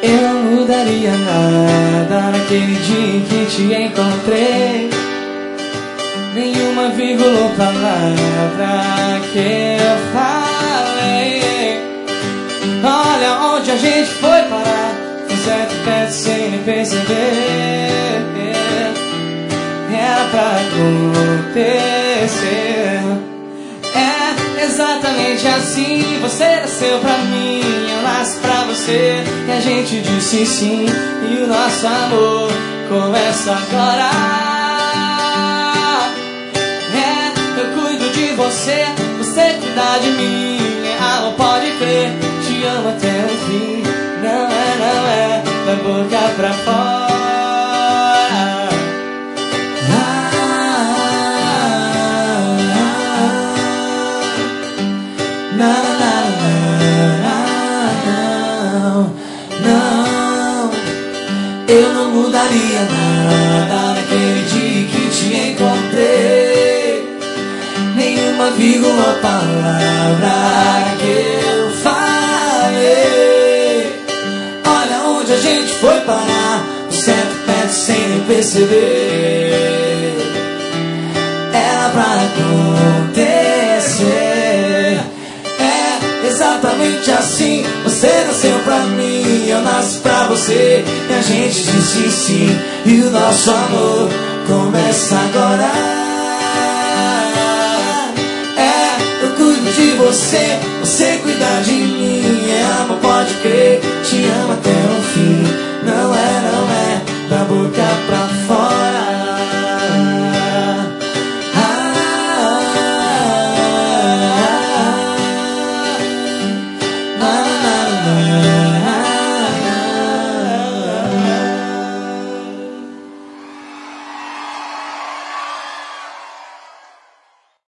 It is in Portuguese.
Eu não mudaria nada naquele dia em que te encontrei. Nenhuma vírgula ou palavra que eu falei. Olha onde a gente foi parar, foi certo perto sem nem perceber. Era pra acontecer. É exatamente assim. Você nasceu pra mim, eu nasci pra você. E a gente disse sim, e o nosso amor começa agora. Eu cuido de você, você cuida de mim. Amor, pode crer, te amo até o fim. Não é, da boca pra fora. Não, eu não mudaria nada naquele dia que te encontrei. Nenhuma vírgula ou palavra que eu falei. Olha onde a gente foi parar, certo perto sem nem perceber. Era pra acontecer. É exatamente assim. Você nasceu pra mim, eu nasci pra você. E a gente disse sim, e o nosso amor começa agora. Eu cuido de você, você cuida de mim. É amor, pode crer, te amo até